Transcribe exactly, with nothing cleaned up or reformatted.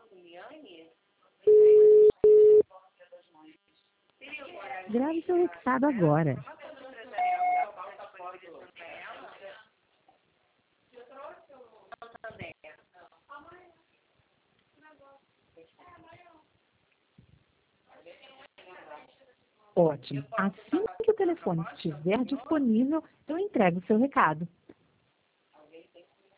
Grave seu recado agora. Ótimo. Assim que o telefone estiver disponível, eu entrego o seu recado.